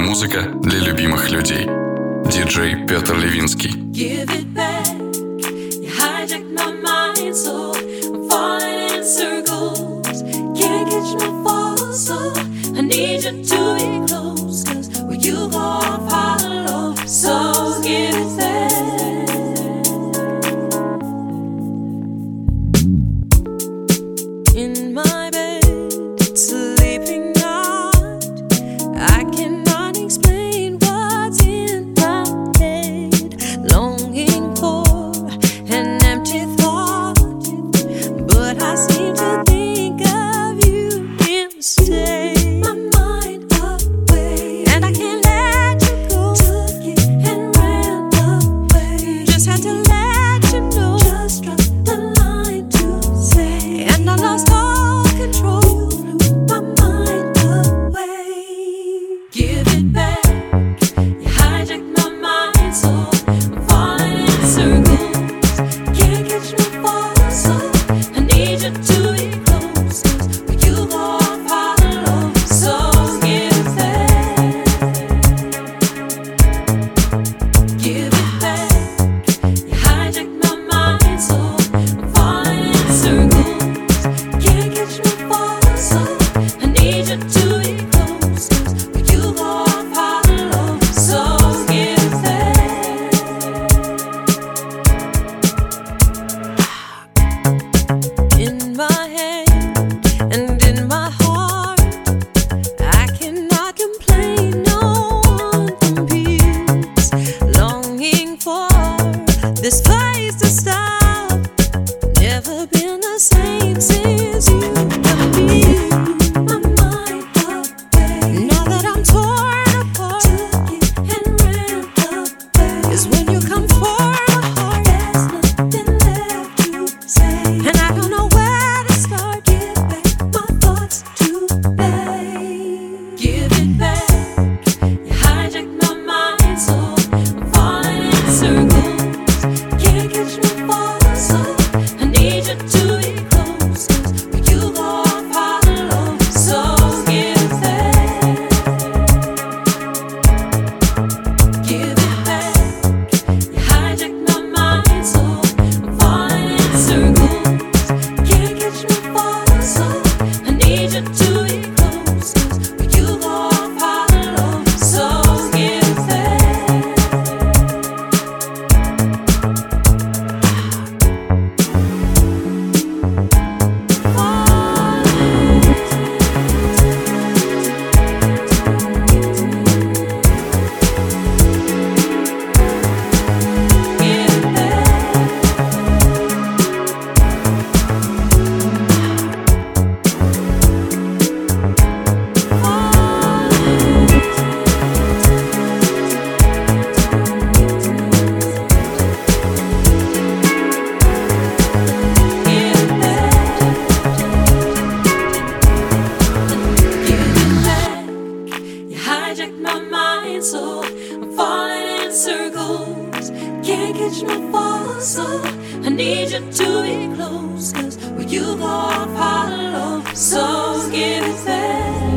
музыка для любимых людей. Диджей Петр Левинский. Give it back. You hijacked my mind, so I'm falling in circles. Can't catch my fall, so I need you to be close. 'Cause when you go off hollow, so give it back. In my bed, sleeping out, I cannot explain what's in my head. Longing for an empty thought, but I seem to think of you instead. My mind away, and I can't let you go. Took it and ran away. Just had to let you know. Just dropped the line to say, and I lost all control. My mind away. Give it back. You hijacked my mind, so I'm falling in circles. Can't catch my fall, so I need you to be close. 'Cause when you go off hollow, so give it back. Give it back. You hijacked my mind, so I'm falling in circles. Can't catch my fall, so I need you to be close. 'Cause when you go off hollow, so give it back. In my head and in my heart, I cannot complain, no one competes. Longing for this place to stop. Never been the same since you and me. My mind away. Now that I'm torn apart, took it and ran away. 'Cause when you come for my heart, there's nothing left to say, and I don't know where to start. Give back my thoughts today. Give it back. You hijacked my mind, so I'm falling in circles. Can't catch my fall, so I need you to be close. 'Cause when you go off hollow, so give it back. Give it back. You hijacked my mind, so I'm falling in circles. Can't catch my fall, so I need you to be close. 'Cause when you go off hollow, so give it back. You hijacked my mind, so I'm falling in circles. Can't catch my fall, so I need you to be close. 'Cause when you go off hollow, so give it back.